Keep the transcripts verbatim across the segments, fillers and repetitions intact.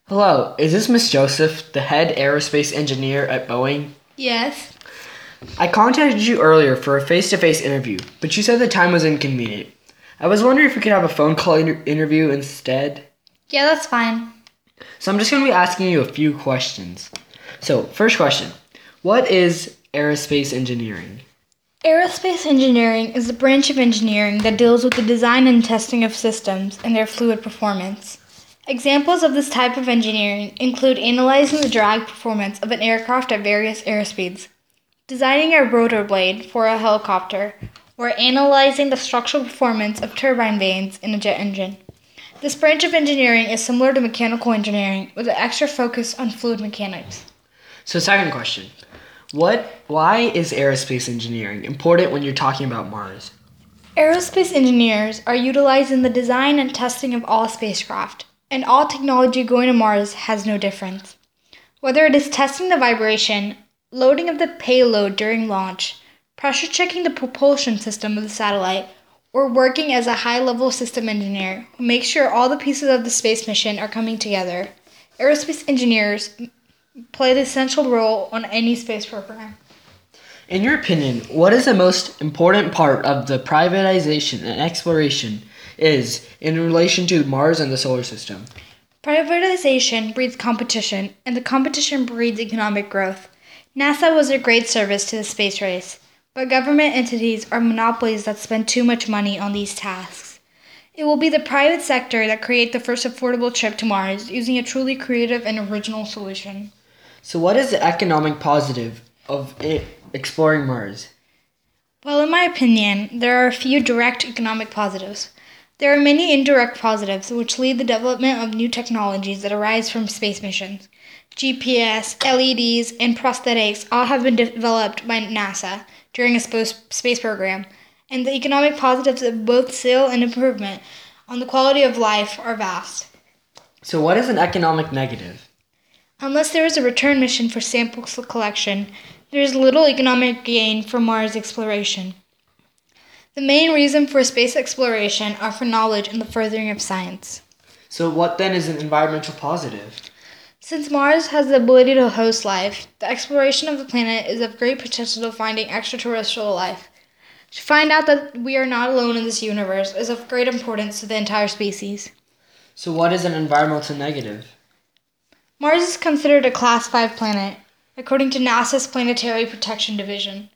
Hello, is this Miss Joseph, the head aerospace engineer at Boeing? Yes. I contacted you earlier for a face-to-face interview, but you said the time was inconvenient. I was wondering if we could have a phone call inter- interview instead. Yeah, that's fine. So I'm just going to be asking you a few questions. So, first question. What is aerospace engineering? Aerospace engineering is a branch of engineering that deals with the design and testing of systems and their fluid performance. Examples of this type of engineering include analyzing the drag performance of an aircraft at various airspeeds, designing a rotor blade for a helicopter, or analyzing the structural performance of turbine vanes in a jet engine. This branch of engineering is similar to mechanical engineering with an extra focus on fluid mechanics. So, second question. What, why is aerospace engineering important when you're talking about Mars? Aerospace engineers are utilized in the design and testing of all spacecraft, and all technology going to Mars has no difference. Whether it is testing the vibration, loading of the payload during launch, pressure checking the propulsion system of the satellite, or working as a high-level system engineer who makes sure all the pieces of the space mission are coming together, aerospace engineers play the essential role on any space program. In your opinion, what is the most important part of the privatization and exploration is in relation to Mars and the solar system? Privatization breeds competition, and the competition breeds economic growth. NASA was a great service to the space race, but government entities are monopolies that spend too much money on these tasks. It will be the private sector that create the first affordable trip to Mars using a truly creative and original solution. So, what is the economic positive of it exploring Mars? Well, in my opinion, there are a few direct economic positives. There are many indirect positives which lead the development of new technologies that arise from space missions. G P S, L E Ds, and prosthetics all have been developed by NASA during a space program, and the economic positives of both sale and improvement on the quality of life are vast. So, what is an economic negative? Unless there is a return mission for sample collection, there is little economic gain from Mars exploration. The main reason for space exploration are for knowledge and the furthering of science. So, what then is an environmental positive? Since Mars has the ability to host life, the exploration of the planet is of great potential to finding extraterrestrial life. To find out that we are not alone in this universe is of great importance to the entire species. So, what is an environmental negative? Mars is considered a Class five planet, according to NASA's Planetary Protection Division.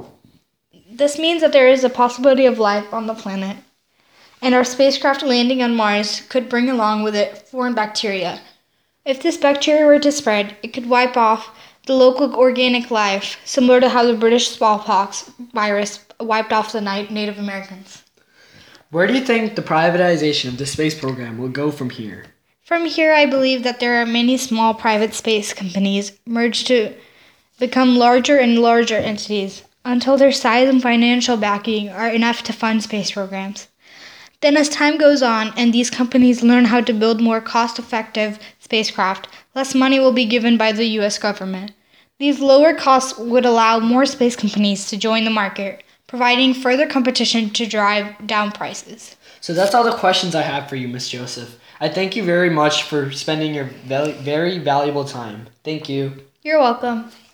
This means that there is a possibility of life on the planet, and our spacecraft landing on Mars could bring along with it foreign bacteria. If this bacteria were to spread, it could wipe off the local organic life, similar to how the British smallpox virus wiped off the Native Americans. Where do you think the privatization of the space program will go from here? From here, I believe that there are many small private space companies merged to become larger and larger entities until their size and financial backing are enough to fund space programs. Then as time goes on and these companies learn how to build more cost-effective spacecraft, less money will be given by the U S government. These lower costs would allow more space companies to join the market, providing further competition to drive down prices. So that's all the questions I have for you, Miss Joseph. I thank you very much for spending your very valuable time. Thank you. You're welcome.